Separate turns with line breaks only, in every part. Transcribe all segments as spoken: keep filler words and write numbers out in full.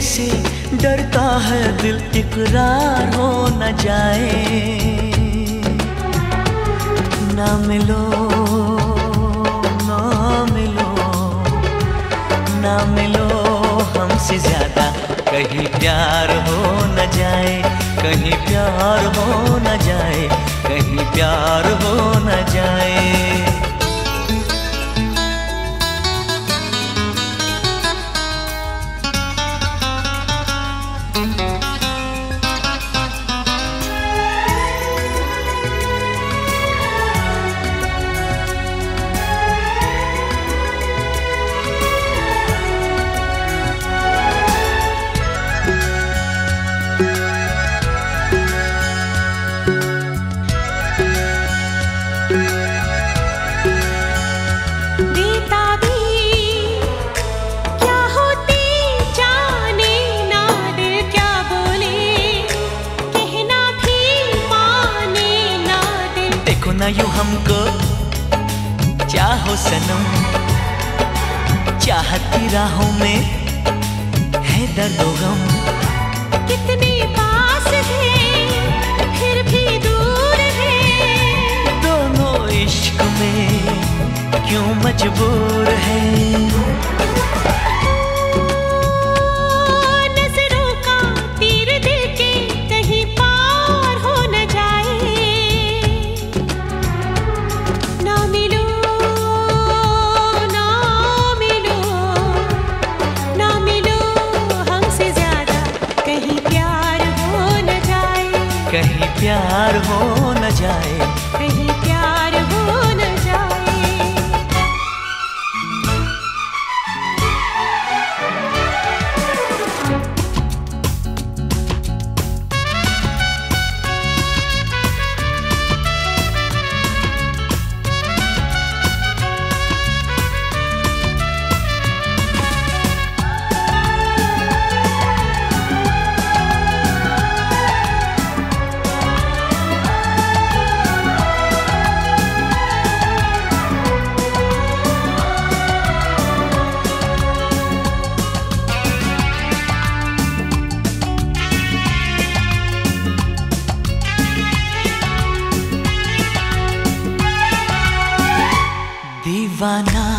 से डरता है दिल, इकरार हो न जाए। ना मिलो ना मिलो ना मिलो हमसे ज्यादा, कहीं प्यार हो न जाए, कहीं प्यार हो न जाए, कहीं प्यार हो न जाए। ना यूं हमको चाहो सनम, चाहत की राहों में है दर्द व गम।
कितने पास है फिर भी दूर है,
दोनों इश्क में क्यों मजबूर है। कहीं प्यार हो न जाए,
कहीं प्यार हो न जाए।
दीवाना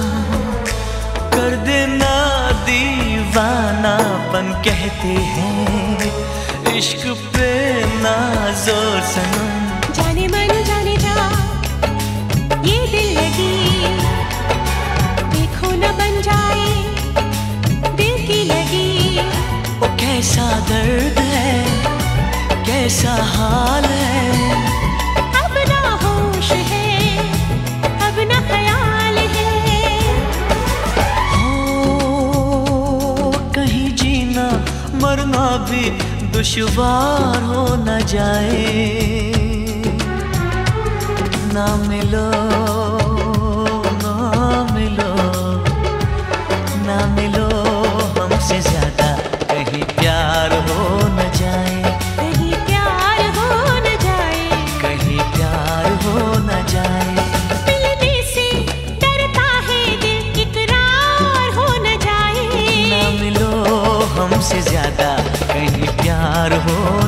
कर देना दीवानापन कहते हैं, इश्क पे ना जोर सनम।
जाने मन जाने जा ये दिल लगी, देखो न बन जाए दिल की लगी।
ओ कैसा दर्द है, कैसा हाल है,
अब ना होश है, अब ना ख्याल है।
हो कहीं जीना मरना भी दुश्वार हो न जाए। ना मिलो ना मिलो ना मिलो हमसे ज्यादा, कहीं प्यार हो न जाए,
कहीं प्यार हो न जाए,
कहीं प्यार हो न जाए।
मिलने से डरता है दिल, इकरार हो न जाए।
ना मिलो हमसे ज्यादा, कहीं प्यार हो